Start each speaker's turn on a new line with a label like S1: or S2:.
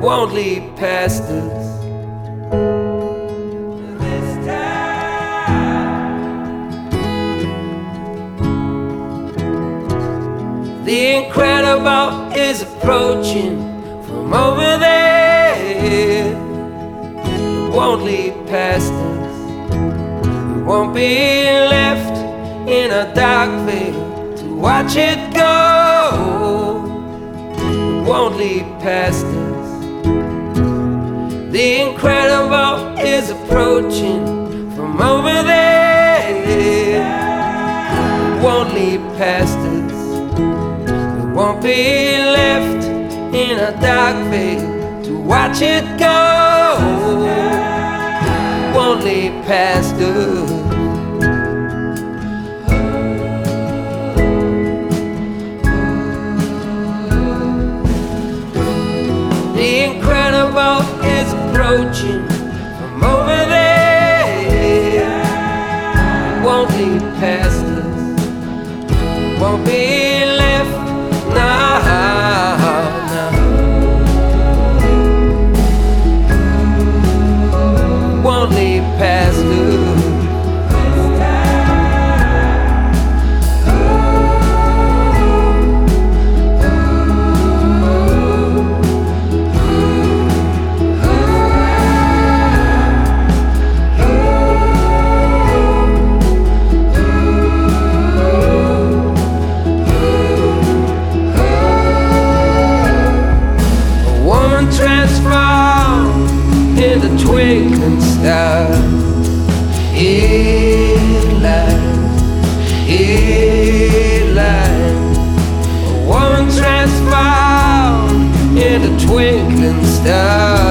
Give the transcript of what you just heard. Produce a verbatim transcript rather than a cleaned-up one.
S1: won't lead past us. This time, the incredible is approaching from over there. It won't lead past us. We won't be left in a dark veil to watch it go. It won't lead past us. The incredible is approaching from over there. It won't lead past us. We won't be left in a dark veil to watch it go. It won't lead past us. The incredible is approaching from over there. It won't lead past us. It won't be left, no, no. It won't lead past us. Transformed into twinkling star. Headline, headline. A woman transformed into twinkling star.